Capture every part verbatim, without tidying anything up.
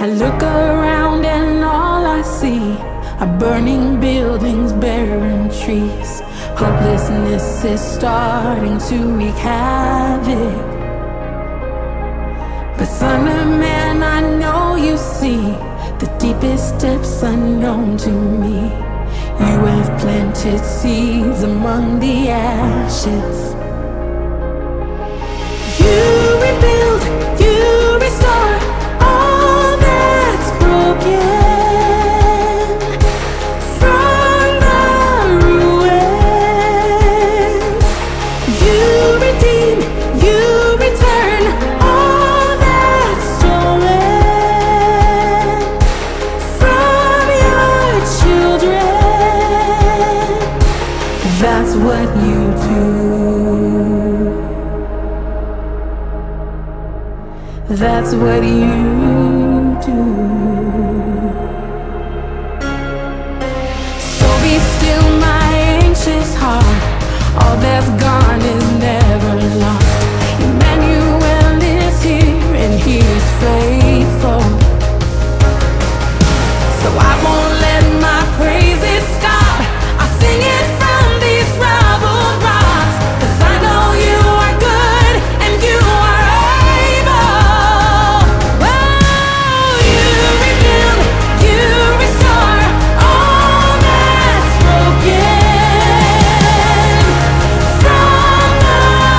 I look around and all I see are burning buildings, barren trees. Hopelessness is starting to wreak havoc. But son of man, I know you see the deepest depths unknown to me. You have planted seeds among the ashes. You rebuild, you restore all that's broken from the ruins. You redeem, you return all that's stolen from your children. That's what you do. That's what you do. So be still, my anxious heart. All that's gone is never lost. Emmanuel is here and he is faithful. So I won't let my praises stop. I'll sing it from these rubble rocks. 'Cause I know you are good and you are able. Oh, you rebuild, you restore all that's broken from the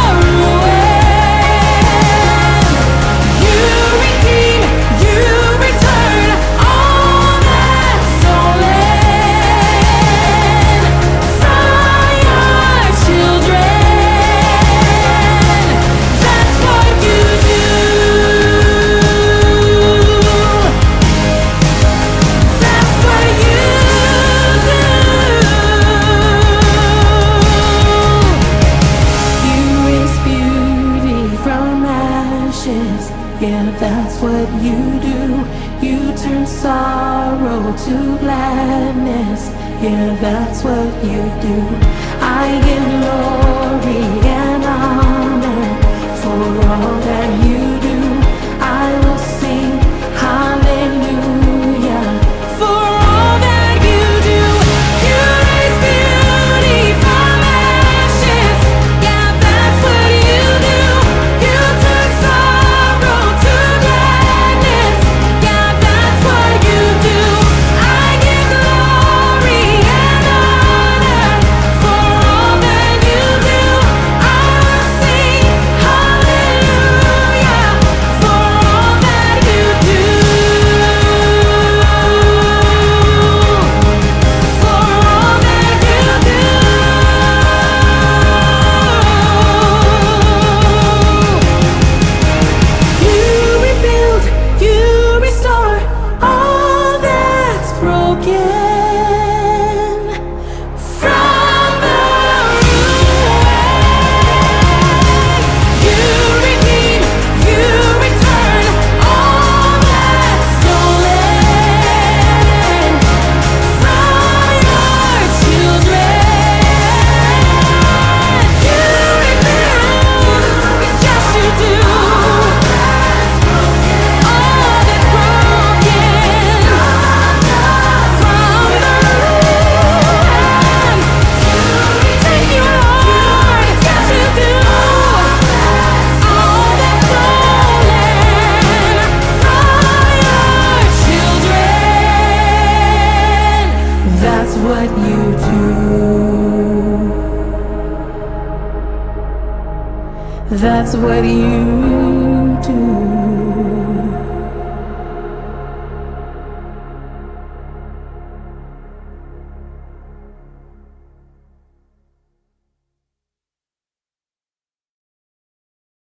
ruins. You redeem, you return all that's stolen from your children. That's what you do. That's what you do. You raise beauty from ashes. Yeah, that's what you do. You turn sorrow to gladness. Yeah, that's what you do. I give glory and honor for all that you do. I will sing hallelujah for all that you do. You raise beauty from ashes. Yeah, that's what you do. You turn sorrow to gladness. Yeah, that's what you do. I give glory and honor for all that you do. I will sing hallelujah for all that you do. For all that you do. You rebuild, you restore all that's broken from the ruins. You redeem, you return all that's stolen from your children. You rebuild, yes you do. All that's broken from the ruins. Thank you, Lord, yes you do. All that's stolen from your children. That's what you do. That's what you do.